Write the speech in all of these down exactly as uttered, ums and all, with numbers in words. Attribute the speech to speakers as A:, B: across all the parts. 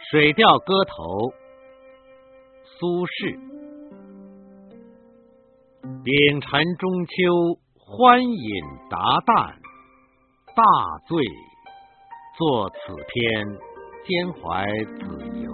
A: 水调歌头，苏轼。丙辰中秋，欢饮达旦，大醉，作此篇，兼怀子由。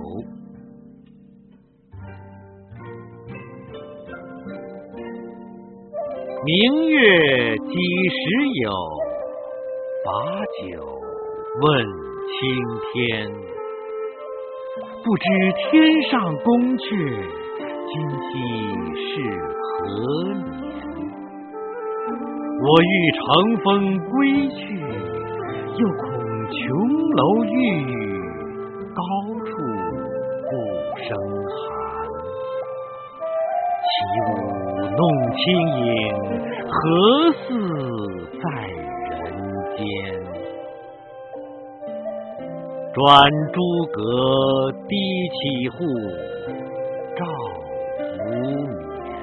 A: 明月几时有？把酒问青天。不知天上宫阙，今夕是何年？我欲乘风归去，又恐琼楼玉宇，高处不胜寒。起舞弄清影，何似在人间？转朱阁，低绮户，照无眠。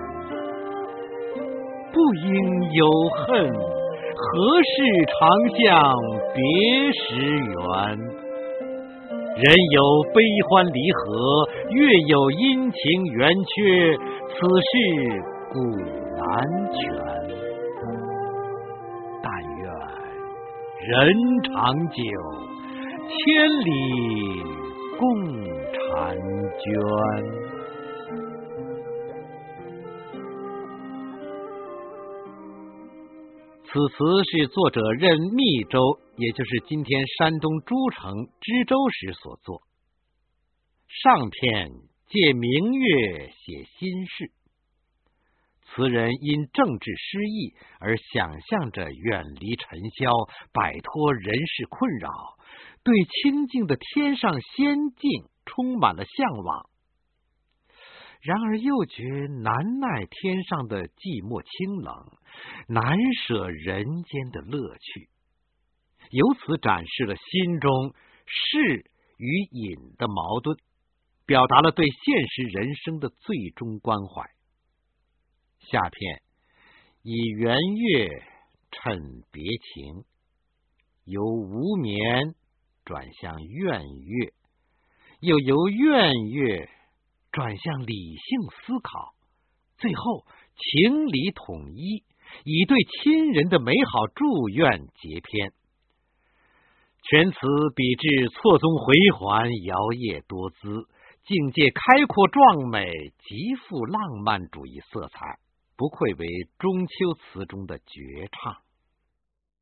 A: 不应有恨，何事长向别时圆？人有悲欢离合，月有阴晴圆缺，此事古难全。但愿人长久，千里共婵娟。此词是作者任密州，也就是今天山东诸城知州时所作。上篇借明月写心事，词人因政治失意而想象着远离尘嚣，摆脱人世困扰，对清静的天上仙境充满了向往。然而又觉难耐天上的寂寞清冷，难舍人间的乐趣，由此展示了心中事与隐的矛盾，表达了对现实人生的最终关怀。下片以圆月衬别情，由无眠转向怨月，又由怨月转向理性思考，最后情理统一，以对亲人的美好祝愿结篇。全词笔致错综回环，摇曳多姿，境界开阔壮美，极富浪漫主义色彩，不愧为中秋词中的绝唱。